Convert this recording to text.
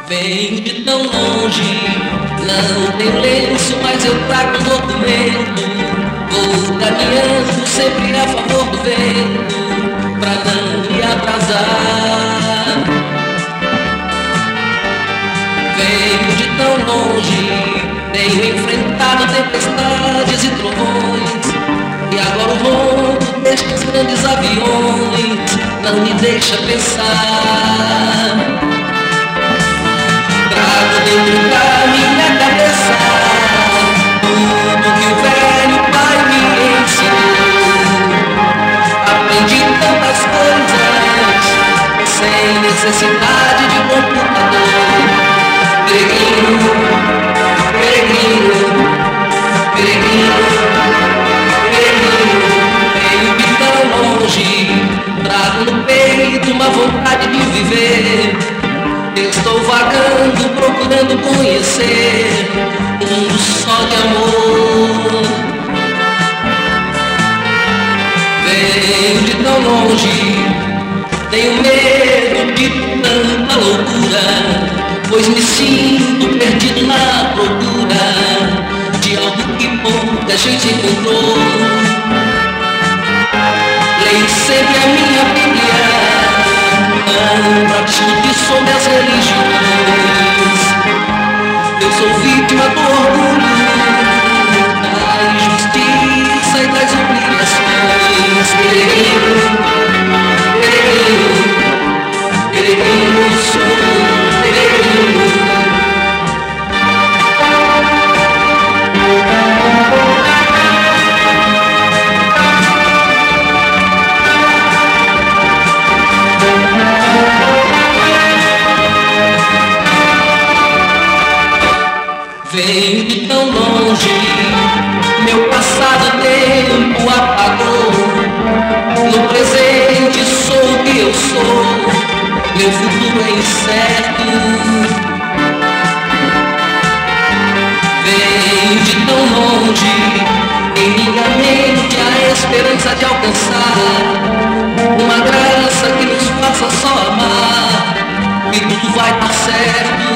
Venho de tão longe, não tenho lenço, mas eu trago um documento. Vou caminhando sempre a favor do vento, pra não me atrasar. Venho de tão longe, tenho enfrentado tempestades e trovões, e agora o ronco destes grandes aviões não me deixa pensar. Trago dentro da minha cabeça tudo que o velho pai me ensinou. Aprendi tantas coisas sem necessidade de computador. Peregrino, peregrino, peregrino, peregrino, venho de tão longe, trago no peito uma vontade de viver. Estou vagando, procurando conhecer um mundo só de amor. Venho de tão longe, tenho medo de tanta loucura, pois me sinto perdido na procura de algo que pouca gente encontrou. Leio sempre a minha Bíblia pra discutir sobre as religiões. Eu sou vítima do orgulho, da injustiça e das obrigações. Peregrino, peregrino, peregrino, sou peregrino. Venho de tão longe, meu passado tempo apagou. No presente sou o que eu sou, meu futuro é incerto. Venho de tão longe, em minha mente a esperança de alcançar uma graça que nos faça só amar, e tudo vai dar certo.